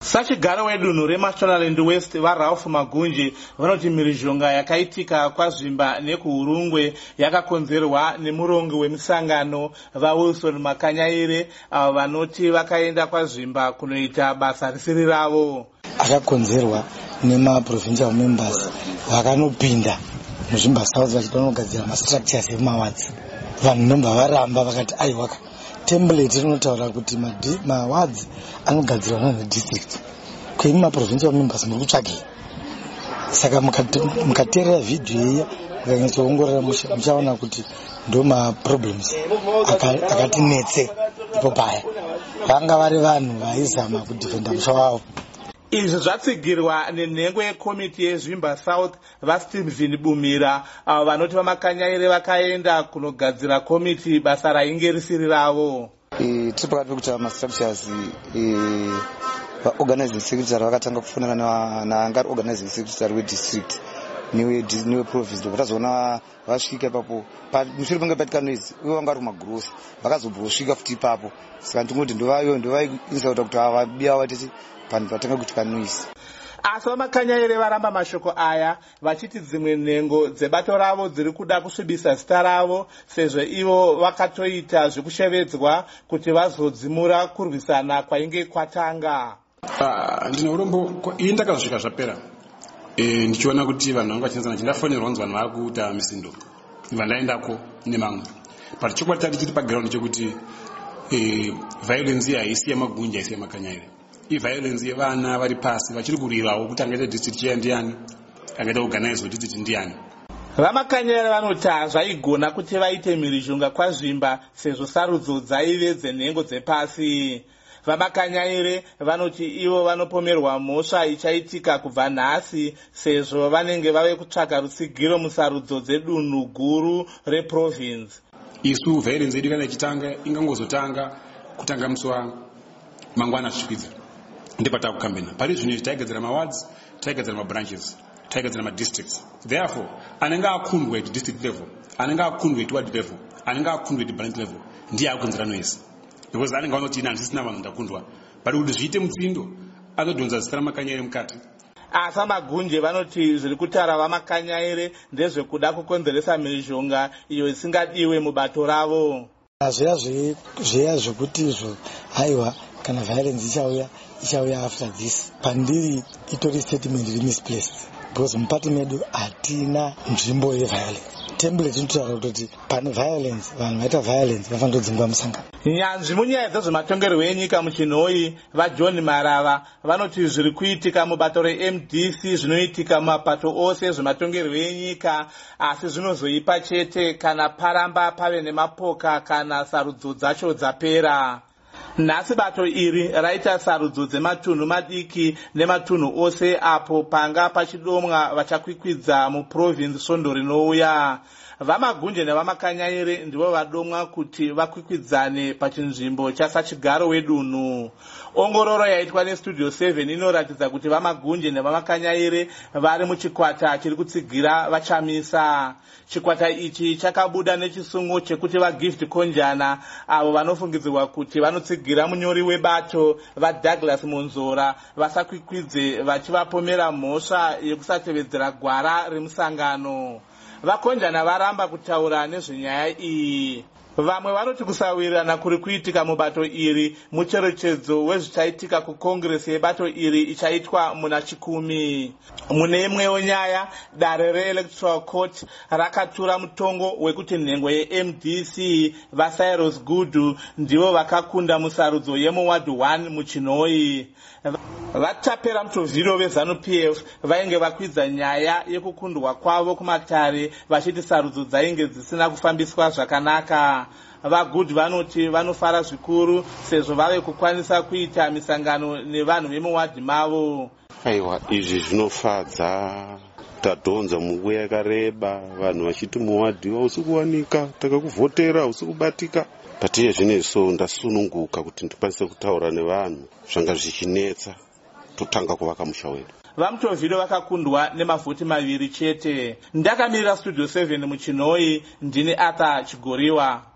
Sachigaro wedunhu reMashonaland West vaRalph Magunje vanoti mhirizhonga yakaitika kwaZvimba nekuHurungwe yakakonzerwa nemurongi wemisangano vaWilson Makanyaire avo vanoti vakaenda kwaZvimba kunoita basa risiri ravo. Akakonzerwa nemaprovincial members vakanopinda muZvimba South vachida kunogadzira mastructures emawards. Vanhu ndomba varamba vakati aiwaka template inotaura kuti mawards anogadzirwa nedistrict. Kweimi maprovincial members muri kutsvagei? Saka mukateerera vhidhiyo iya mukanyatsoongorora muchaona kuti ndo maproblems akatinetse ipo paya. Vanga vari vanhu vaizama kudhifenda musha wavo. Izvi zvatsigirwa nenhengo yekomiti yeZvimba South vaSteven Bumira avo vanoti vaMakanyaire vakaenda kunogadzira komiti basa rainge risiri ravo. Tiri pakati pekuti mastructures organizing secretary vakatanga kufonana naangari organizing secretary wedistrict newe province ndokutazoona vasvika ipapo mushure pange paitika noise ivo vanga vari kumagrosi vakazombosvika futi ipapo. Saka ndingoti ndovaiinza kuti ava biya vatisi panhu patanga kuitika noise. Asi vaMakanyaire varamba mashoko aya vachiti dzimwe nhengo dzebato ravo dziri kuda kusvibisa zita ravo sezvo ivo vakatoita zvekushevedzwa kuti vazodzimura kurwisana kwainge kwatanga. Ndine urombo ini ndakazvika zvapera ndichiona kuti vanhu vanga vachinzana chindafonera kunzi vanhu vari kuita misindo vandaendako nemamwe but chokwadi chati chiri paground chekuti violence haisi yamagunja haisi yaMakanyaire. Violence yevana vari pasi vachiri kurirawo kuti angaita district chair ndiani, angaita organize district ndiani. VaMakanyaire vanoti zvaigona kuti vaite mhirizhonga kwaZvimba sezvo sarudzo dzaive dzenhengo dzepasi. VaMakanyaire vanoti ivo vanopomerwa mhosva ichaitika kubva nhasi sezvo vanenge vave kutsvaga rutsigiro musarudzo dzedunhu guru reprovince. Isu violence yedu kana ichitanga ingangozotanga kutanga musi mangwana zvichikwidza. Ndipata kukambena pari zvino taigadzira mawards, taigadzira mabranches, taigadzira madistricts. Therefore anenge akundwa at district level, anenge akundwa at ward level, anenge akundwa at branch level ndiye akonzera noise because anenge anoti ina handisina vanhu ndakundwa but kuti zviite mutsindo anodhonza zita raMakanyaire mukati. Asi Magunje vanoti zviri kutaura vaMakanyaire ndezvekuda kukonzeresa mhirizhonga iyo isingadiwe mubato ravo. Zviya zvekuti izvo haiwa kana violence ichauya after this pandiri itori statement iri misplaced because mupati medu hatina nzvimbo yeviolence. Template inotaura kuti pane violence vanhu vaita violence vafanira kudzingwa musangano. Nyanzvi munyaya dzezvematongerwo enyika muchinhoi vaJohn Marava vanoti zviri kuitika mubato reMDC zvinoitika mumapato ose zvematongerwo enyika asi zvinozoipa chete kana paramba pave nemapoka kana sarudzo dzacho dzapera. Nhasi bato iri raita sarudzo dzematunhu madiki nematunhu ose apo panga pachidomwa vachakwikwidza muprovince svondo rinouya. VaMagunje nevaMakanyaire ndivo vadomwa kuti vakwikwidzane pachinzvimbo chasachigaro wedunhu. Ongororo yaitwa neStudio 7 inoratidza kuti vaMagunje nevaMakanyaire vari muchikwata chiri kutsigira vachamisa. Chikwata ichi chakabuda nechisungo chekuti vaGift Konjana avo vanofungidzirwa kuti vanotsigira munyori webato vaDouglas Monzora vasakwikwidze vachivapomera mhosva yekusatevedzera gwara remusangano. VaKonjana varamba kutaura nezvenyaya iyi. Vamwe vanoti kusawirirana kuri kuitika mubato iri mucherechedzo wezvichaitika kukongresi yebato iri ichaitwa muna chikumi. Mune imwewo nyaya dare reElectoral Court rakatura mutongo wekuti nhengo yeMDC vaCyrus Gudu ndivo vakakunda musarudzo yemuward 1 muchinhoi. Vatapera mutovhiro veZANU-PF vainge vakwidza nyaya yekukundwa kwavo kumatare vachiti sarudzo dzainge dzisina kufambiswa zvakanaka. VaGood vanoti vanofara zvikuru sezvo vave kukwanisa kuita misangano nevanhu vemuwadhi mavo. Aiwa, izvi zvinofadza. Tadhonza munguva yakareba vanhu vachiti muwadhi hausi kuwanika, takakuvhotera hausi kubatika. Patiye zvinezvo ndasununguka kuti ndikwanise kutaura nevanhu zvanga zvichinetsa totanga kuvaka musha wedu. VaMutovhiro vakakundwa nemavhoti 2 chete. Ndakamirira Studio 7 muchinhoi ndini Arthur Chigoriwa.